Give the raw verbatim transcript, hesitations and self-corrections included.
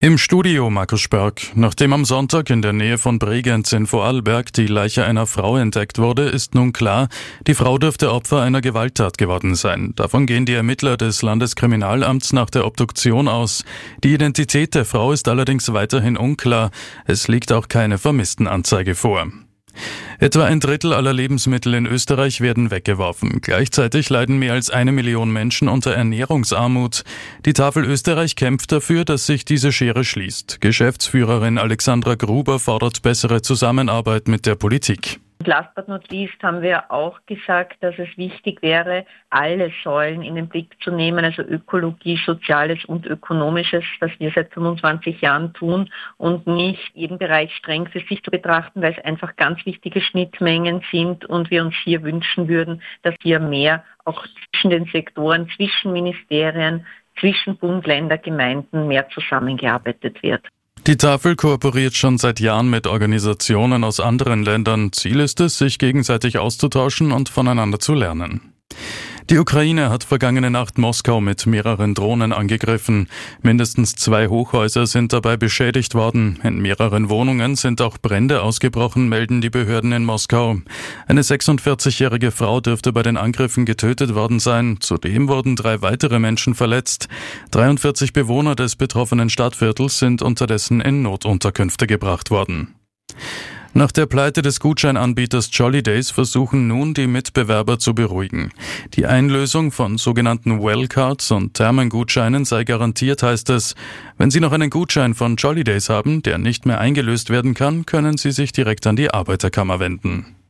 Im Studio Markus Sperg. Nachdem am Sonntag in der Nähe von Bregenz in Vorarlberg die Leiche einer Frau entdeckt wurde, ist nun klar, die Frau dürfte Opfer einer Gewalttat geworden sein. Davon gehen die Ermittler des Landeskriminalamts nach der Obduktion aus. Die Identität der Frau ist allerdings weiterhin unklar. Es liegt auch keine Vermisstenanzeige vor. Etwa ein Drittel aller Lebensmittel in Österreich werden weggeworfen. Gleichzeitig leiden mehr als eine Million Menschen unter Ernährungsarmut. Die Tafel Österreich kämpft dafür, dass sich diese Schere schließt. Geschäftsführerin Alexandra Gruber fordert bessere Zusammenarbeit mit der Politik. Last but not least haben wir auch gesagt, dass es wichtig wäre, alle Säulen in den Blick zu nehmen, also Ökologie, Soziales und Ökonomisches, was wir seit fünfundzwanzig Jahren tun und nicht jeden Bereich streng für sich zu betrachten, weil es einfach ganz wichtige Schnittmengen sind und wir uns hier wünschen würden, dass hier mehr auch zwischen den Sektoren, zwischen Ministerien, zwischen Bund, Länder, Gemeinden mehr zusammengearbeitet wird. Die Tafel kooperiert schon seit Jahren mit Organisationen aus anderen Ländern. Ziel ist es, sich gegenseitig auszutauschen und voneinander zu lernen. Die Ukraine hat vergangene Nacht Moskau mit mehreren Drohnen angegriffen. Mindestens zwei Hochhäuser sind dabei beschädigt worden. In mehreren Wohnungen sind auch Brände ausgebrochen, melden die Behörden in Moskau. Eine sechsundvierzigjährige Frau dürfte bei den Angriffen getötet worden sein. Zudem wurden drei weitere Menschen verletzt. dreiundvierzig Bewohner des betroffenen Stadtviertels sind unterdessen in Notunterkünfte gebracht worden. Nach der Pleite des Gutscheinanbieters Jolly Days versuchen nun die Mitbewerber zu beruhigen. Die Einlösung von sogenannten Wellcards und Thermengutscheinen sei garantiert, heißt es. Wenn Sie noch einen Gutschein von Jolly Days haben, der nicht mehr eingelöst werden kann, können Sie sich direkt an die Arbeiterkammer wenden.